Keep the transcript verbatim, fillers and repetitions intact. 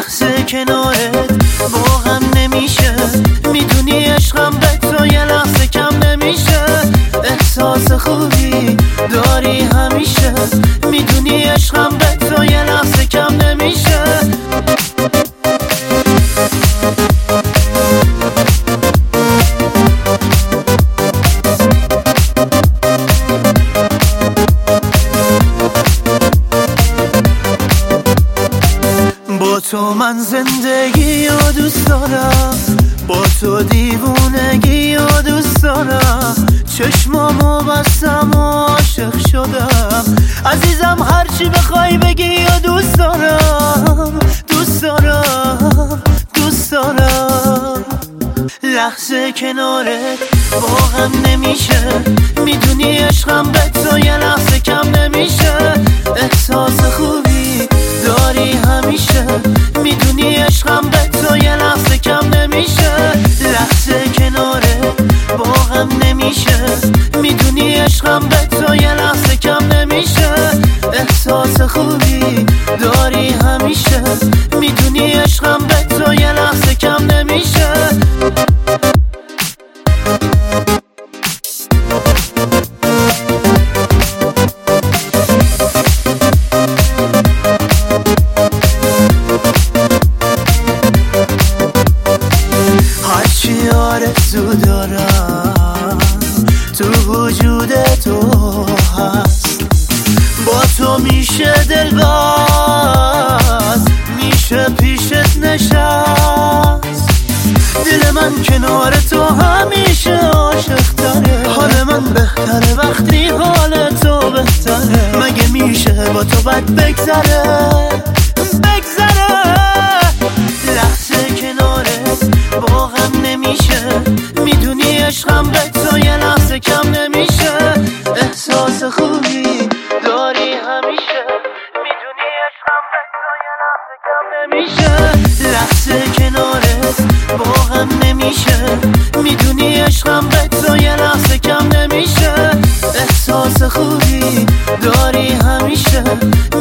لحظه کنارت با هم نمیشه، میدونی عشقم به تو یه لحظه کم نمیشه. احساس خوبی داری همیشه، میدونی عشقم به تو یه لحظه کم نمیشه. با تو من زندگی رو دوست دارم، با تو دیوونگی رو دوست دارم. چشمامو بستم و عاشق شدم، عزیزم هرچی بخوای بگی و دوست دارم، دوست دارم، دوست دارم. لحظه کنارت با هم نمیشه، میدونی عشقم به تو یه لحظه کم نمیشه. احساس خوبی داری همیشه، میدونی عشقم به تو یه لحظه کم نمیشه. لحظه کنارت با هم نمیشه، میدونی عشقم به تو یه لحظه کم نمیشه. احساس خوبی داری همیشه، میدونی عشقم به تو یه لحظه کم نمیشه. هرچی آرزو دارم تو وجود تو هست، با تو میشه دلباز، میشه پیشت نشست. دل من کنار تو همیشه عاشق تره، حال من بهتره وقتی حال تو بهتره. مگه میشه با تو بد بگذره بگذره. لحظه کنارت با هم نمیشه، میدونی عشقم به تو یه لحظه کم نمیشه. احساس خوبی داری همیشه، میدونی عشقم به تو یه لحظه کم نمیشه. لحظه کنارت با هم نمیشه، میدونی عشقم به تو یه لحظه کم نمیشه. احساس خوبی داری همیشه،